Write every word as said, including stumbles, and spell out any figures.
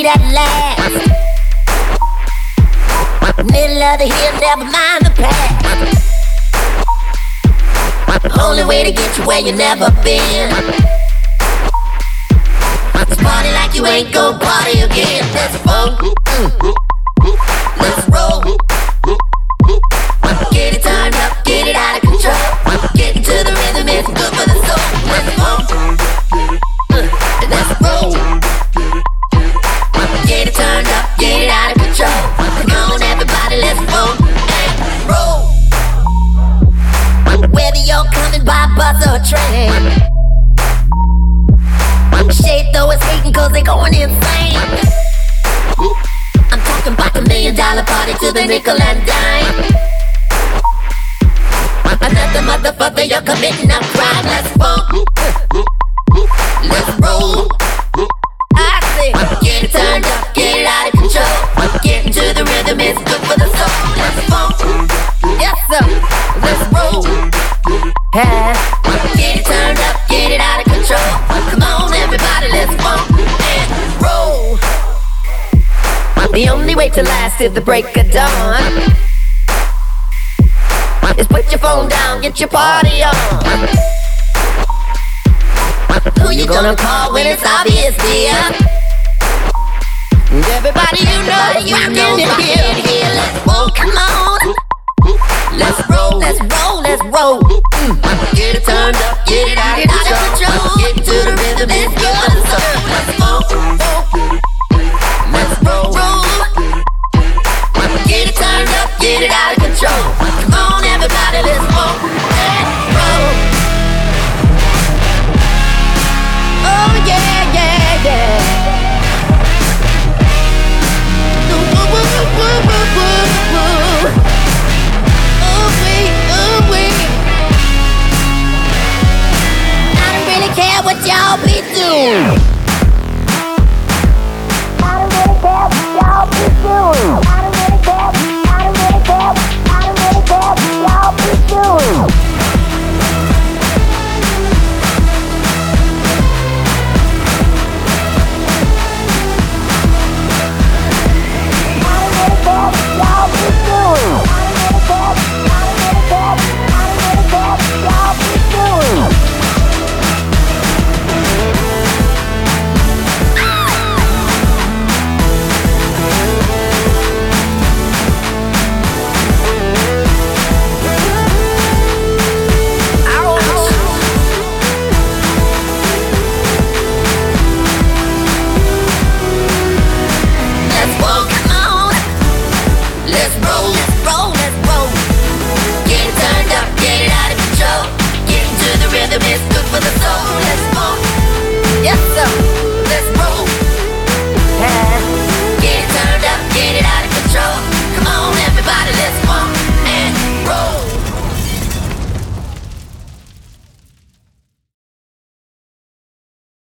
at last. Middle of the hill, never mind the past. Only way to get you where you never been. Let's party like you ain't gon' party again. Let's roll, let's roll. Get it turned up, get it out of control. Get into the rhythm, it's good for the soul. Let's roll, uh, let's roll. Get it turned up, get it out of control. Come on everybody, let's roll and roll. Whether you're coming by bus or train, shade though is hating cause they going insane. I'm talking about the million dollar party to the nickel and dime. Another motherfucker, you're committing a crime. Let's roll, let's roll. I say, get it turned up, get it out of control. Get into the rhythm, it's good for the soul. Let's roll, yes sir, let's roll. Hey. Get it turned up, get it out of control. Come on everybody, let's roll and roll. The only way to last is the break of dawn. Is put your phone down, get your party on. Who you gonna call when it's obvious, dear? Everybody you know, you can hear.